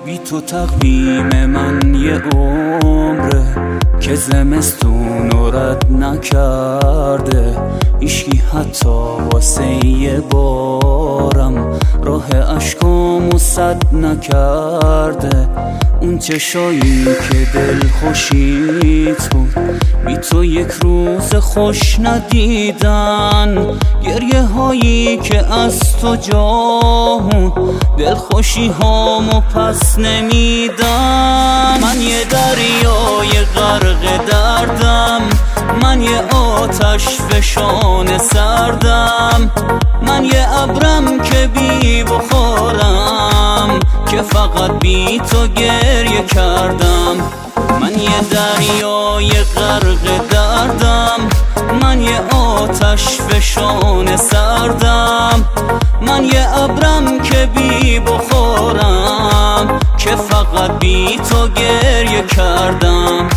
بی تو تقویم من یه عمره که زمستون رد نکرده، هیچکی حتی واسه یه بارم راه اشکامو سد نکرده. اون چشایی که دل خوشیت بود بی تو یک روز خوش ندیدن، گریه هایی که از تو جامون دل خوشی هامو پس نمیدن. من یه دریای غرق دردم، من یه آتش فشان سردم، من یه ابرم که بی بخارم که فقط بی تو گریه کردم. من یه دریای غرق دردم، من یه آتش فشان سردم، من یه ابرم که بی بخارم که فقط بی تو گریه کردم.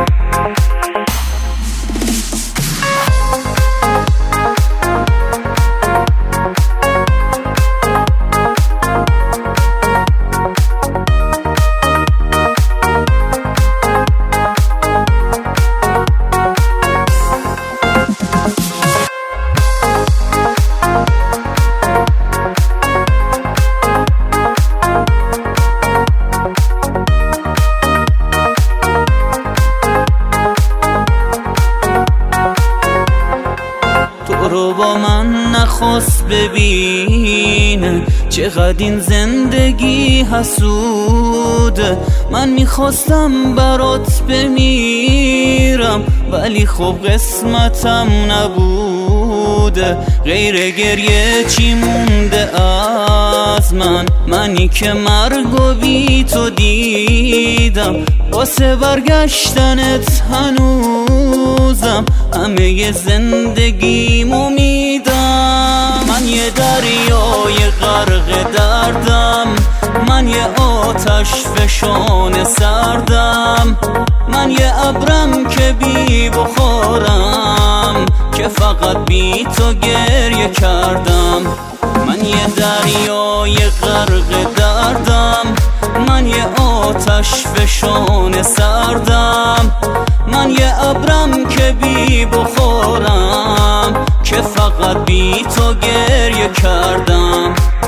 رو با من نخواست ببینه چقدر این زندگی حسوده. من میخواستم برات بمیرم ولی خب قسمتم نبوده. غیر گریه چی مونده از من، منی که مرگو بی تو دیدم. واسه برگشتنت هنوزم همه زندگیمو میدم. من یه دریای غرق دردم، من یه آتش فشان سردم، من یه ابرم که بی بخارم که فقط بی تو گریه کردم. من یه دریای غرق دردم، من یه آتش فشان سردم، من یه ابرم که بی بخارم که فقط بی تو گریه کردم.